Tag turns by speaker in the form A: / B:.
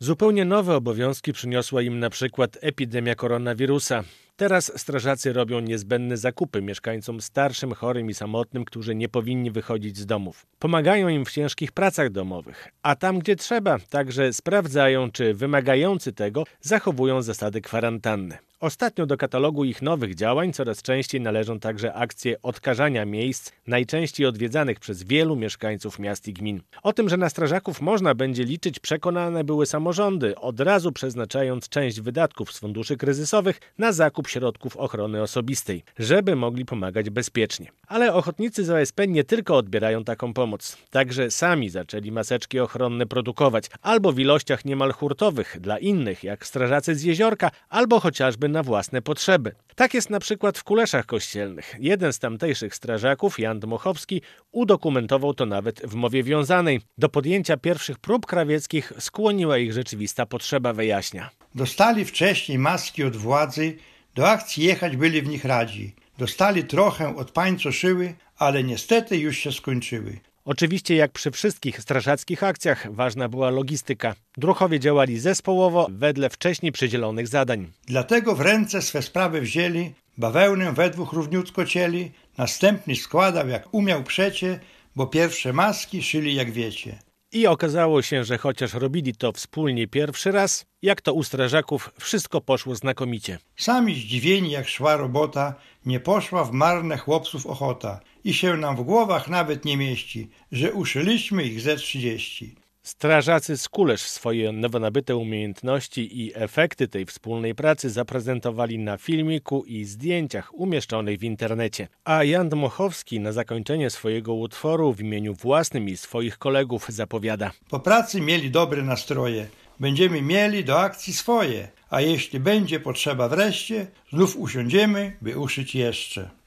A: Zupełnie nowe obowiązki przyniosła im na przykład epidemia koronawirusa. Teraz strażacy robią niezbędne zakupy mieszkańcom starszym, chorym i samotnym, którzy nie powinni wychodzić z domów. Pomagają im w ciężkich pracach domowych, a tam gdzie trzeba, także sprawdzają, czy wymagający tego zachowują zasady kwarantanny. Ostatnio do katalogu ich nowych działań coraz częściej należą także akcje odkażania miejsc, najczęściej odwiedzanych przez wielu mieszkańców miast i gmin. O tym, że na strażaków można będzie liczyć, przekonane były samorządy, od razu przeznaczając część wydatków z funduszy kryzysowych na zakup środków ochrony osobistej, żeby mogli pomagać bezpiecznie. Ale ochotnicy z OSP nie tylko odbierają taką pomoc, także sami zaczęli maseczki ochronne produkować, albo w ilościach niemal hurtowych dla innych, jak strażacy z Jeziorka, albo chociażby na własne potrzeby. Tak jest na przykład w Kuleszach Kościelnych. Jeden z tamtejszych strażaków, Jan Dmochowski, udokumentował to nawet w mowie wiązanej. Do podjęcia pierwszych prób krawieckich skłoniła ich rzeczywista potrzeba, wyjaśnia.
B: Dostali wcześniej maski od władzy, do akcji jechać byli w nich radzi. Dostali trochę od pań, co szyły, ale niestety już się skończyły.
A: Oczywiście jak przy wszystkich strażackich akcjach ważna była logistyka. Druhowie działali zespołowo wedle wcześniej przydzielonych zadań.
B: Dlatego w ręce swe sprawy wzięli, bawełnę we dwóch równiutko cieli, następny składał jak umiał przecie, bo pierwsze maski szyli jak wiecie.
A: I okazało się, że chociaż robili to wspólnie pierwszy raz, jak to u strażaków wszystko poszło znakomicie.
B: Sami zdziwieni jak szła robota, nie poszła w marne chłopców ochota i się nam w głowach nawet nie mieści, że uszyliśmy ich ze 30.
A: Strażacy z Kulesz swoje nowonabyte umiejętności i efekty tej wspólnej pracy zaprezentowali na filmiku i zdjęciach umieszczonych w internecie. A Jan Dmochowski na zakończenie swojego utworu w imieniu własnym i swoich kolegów zapowiada:
B: Po pracy mieli dobre nastroje, będziemy mieli do akcji swoje, a jeśli będzie potrzeba wreszcie, znów usiądziemy, by uszyć jeszcze.